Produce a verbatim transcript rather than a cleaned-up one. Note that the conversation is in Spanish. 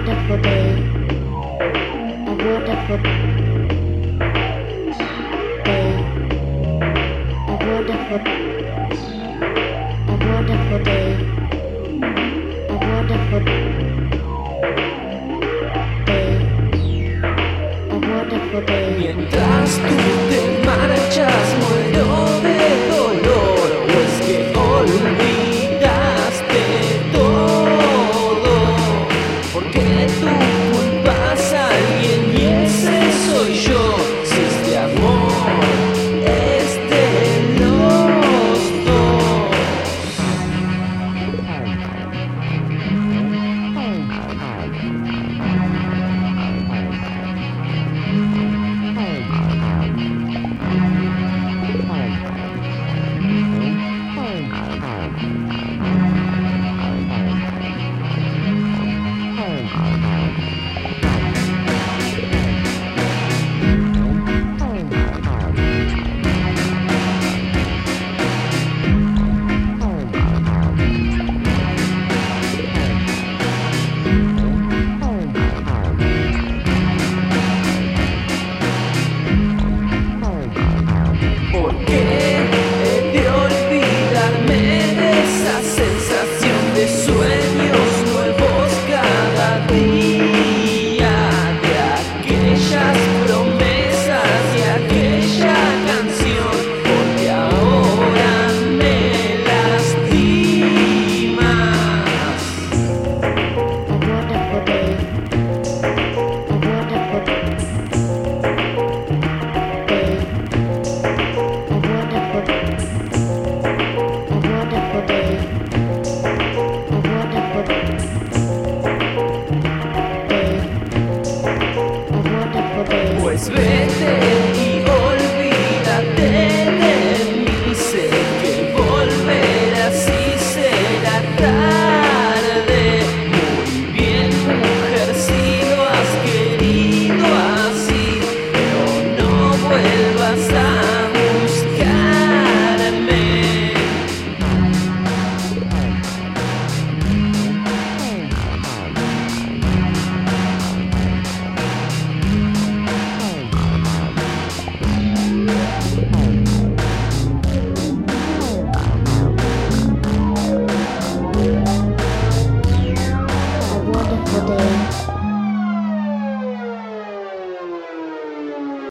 wonderful day, a wonderful day, a wonderful, a wonderful day, a wonderful day, a wonderful day. Mientras tú te marchas muero de dolor, o es que olvidaste todo, porque tú culpas a alguien y ese soy yo. Si este amor es de los dos. Pues vete.